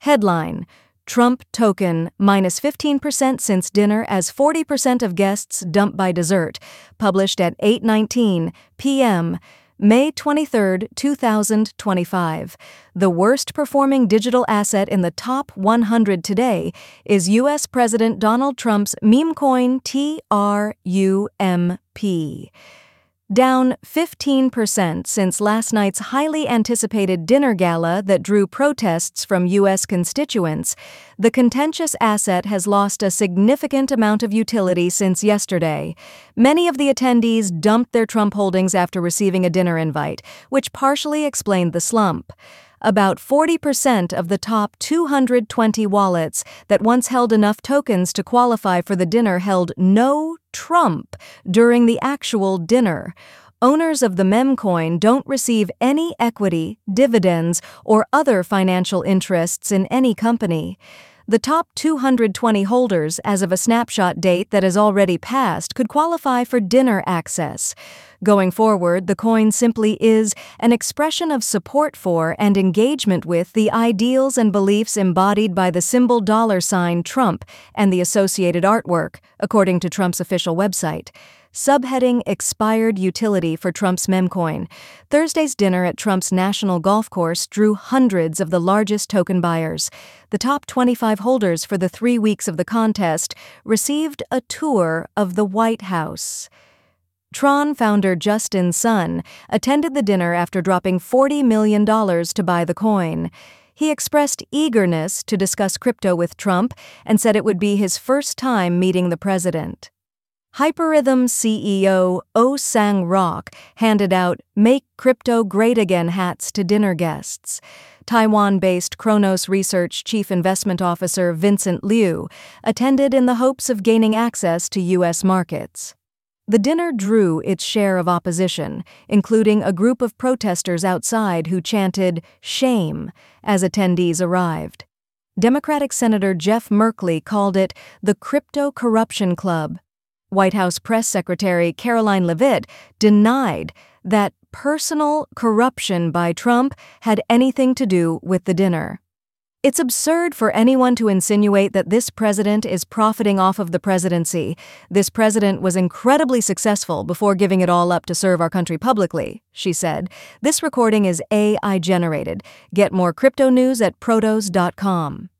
Headline: Trump token minus 15% since dinner as 40% of guests dump by dessert. Published at 8:19 p.m. May 23, 2025. The worst performing digital asset in the top 100 today is U.S. President Donald Trump's meme coin TRUMP. Down 15% since last night's highly anticipated dinner gala that drew protests from U.S. constituents, the contentious asset has lost a significant amount of utility since yesterday. Many of the attendees dumped their Trump holdings after receiving a dinner invite, which partially explained the slump. About 40% of the top 220 wallets that once held enough tokens to qualify for the dinner held no Trump during the actual dinner. Owners of the meme coin don't receive any equity, dividends, or other financial interests in any company. The top 220 holders, as of a snapshot date that has already passed, could qualify for dinner access. Going forward, the coin simply is an expression of support for and engagement with the ideals and beliefs embodied by the symbol $ Trump and the associated artwork, according to Trump's official website. Subheading: Expired utility for Trump's meme coin. Thursday's dinner at Trump's National Golf Course drew hundreds of the largest token buyers. The top 25 holders for the 3 weeks of the contest received a tour of the White House. Tron founder Justin Sun attended the dinner after dropping $40 million to buy the coin. He expressed eagerness to discuss crypto with Trump and said it would be his first time meeting the president. Hyperhythm CEO Oh Sang-rok handed out Make Crypto Great Again hats to dinner guests. Taiwan-based Kronos Research Chief Investment Officer Vincent Liu attended in the hopes of gaining access to U.S. markets. The dinner drew its share of opposition, including a group of protesters outside who chanted "Shame" as attendees arrived. Democratic Senator Jeff Merkley called it the Crypto Corruption Club. White House Press Secretary Caroline Leavitt denied that personal corruption by Trump had anything to do with the dinner. It's absurd for anyone to insinuate that this president is profiting off of the presidency. This president was incredibly successful before giving it all up to serve our country publicly, she said. This recording is AI generated. Get more crypto news at protos.com.